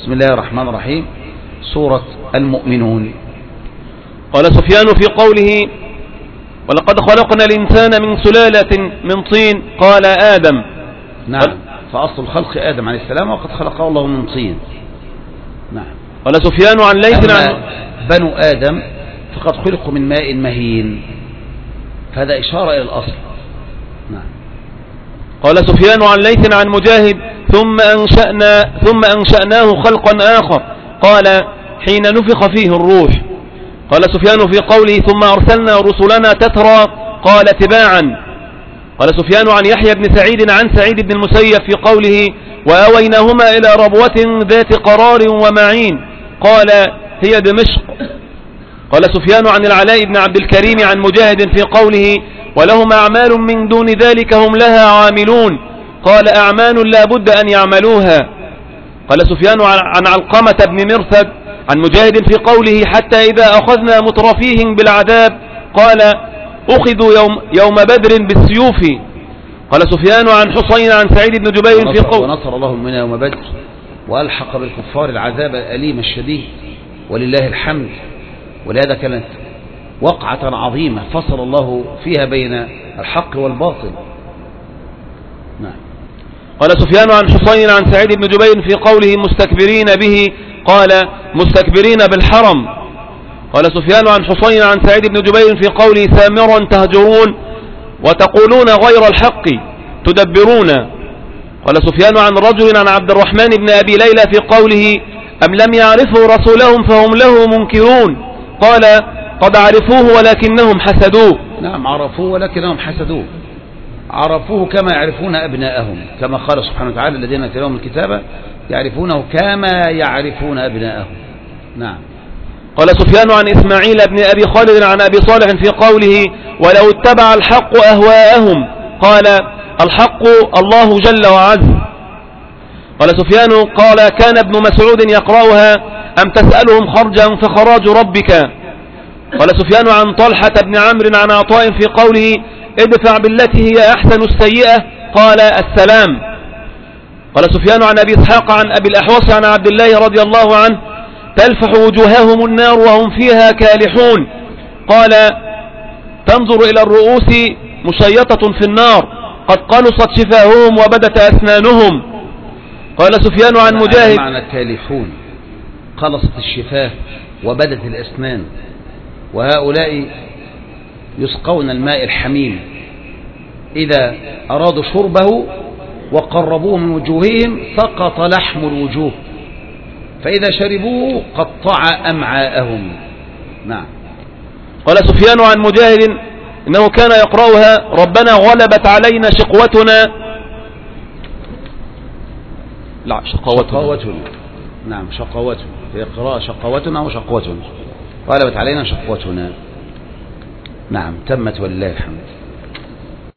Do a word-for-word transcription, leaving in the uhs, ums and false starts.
بسم الله الرحمن الرحيم. سورة المؤمنون. قال سفيان في قوله ولقد خلقنا الإنسان من سلالة من طين قال آدم. نعم، فأصل الخلق آدم عليه السلام وقد خلقه الله من طين. نعم. قال سفيان عن ليث عن بنو آدم فقد خلقوا من ماء مهين، فهذا إشارة إلى الأصل. نعم. قال سفيان عن ليث عن مجاهد ثم أنشأنا ثم أنشأناه خلقا آخر قال حين نفخ فيه الروح. قال سفيان في قوله ثم أرسلنا رسلنا تترى قال تباعا. قال سفيان عن يحيى بن سعيد عن سعيد بن المسيب في قوله وأويناهما إلى ربوة ذات قرار ومعين قال هي دمشق. قال سفيان عن العلاء بن عبد الكريم عن مجاهد في قوله ولهم أعمال من دون ذلك هم لها عاملون قال أعمال لا بد أن يعملوها. قال سفيان عن علقمة بن مرثد عن مجاهد في قوله حتى إذا أخذنا مترفيهم بالعذاب قال أخذوا يوم, يوم بدر بالسيوف. قال سفيان عن حسين عن سعيد بن جبير في قوله ونصر الله من يوم بدر وألحق بالكفار العذاب الأليم الشديد ولله الحمد. ولهذا كانت وقعة عظيمة فصل الله فيها بين الحق والباطل. نعم. قال سفيان عن حسين عن سعيد بن جبير في قوله مستكبرين به قال مستكبرين بالحرم. قال سفيان عن حسين عن سعيد بن جبير في قوله سامرا تهجرون وتقولون غير الحق تدبرون. قال سفيان عن رجل عن عبد الرحمن بن أبي ليلى في قوله أم لم يعرفوا رسولهم فهم له منكرون قال قد عرفوه ولكنهم حسدوه. نعم، عرفوه ولكنهم حسدوه. عرفوه كما يعرفون أبناءهم كما قال سبحانه وتعالى الذين آتيناهم الكتاب يعرفونه كما يعرفون أبناءهم. نعم. قال سفيان عن إسماعيل بن أبي خالد عن أبي صالح في قوله ولو اتبع الحق أهواءهم قال الحق الله جل وعز. قال سفيان قال كان ابن مسعود يقرأها أم تسألهم خرجا فخراج ربك. قال سفيان عن طلحة بن عمرو عن عطاء في قوله ادفع بالتي هي أحسن السيئة قال السلام. قال سفيان عن أبي إسحاق عن أبي الأحوص عن عبد الله رضي الله عنه تلفح وجوههم النار وهم فيها كالحون قال تنظر إلى الرؤوس مشيطة في النار قد قلصت شفاههم وبدت أسنانهم. قال سفيان عن مجاهد معنى كالحون قلصت الشفاه وبدت الأسنان. وهؤلاء يسقون الماء الحميم إذا أرادوا شربه وقربوه من وجوههم سقط لحم الوجوه فإذا شربوه قطع أمعاءهم. نعم. قال سفيان عن مجاهد إنه كان يقرأها ربنا غلبت علينا شقوتنا لا شقوتنا, شقوتنا. نعم شقوتنا في قراءة شقوتنا وشقوتنا غلبت علينا شقوتنا. نعم تمت ولله الحمد.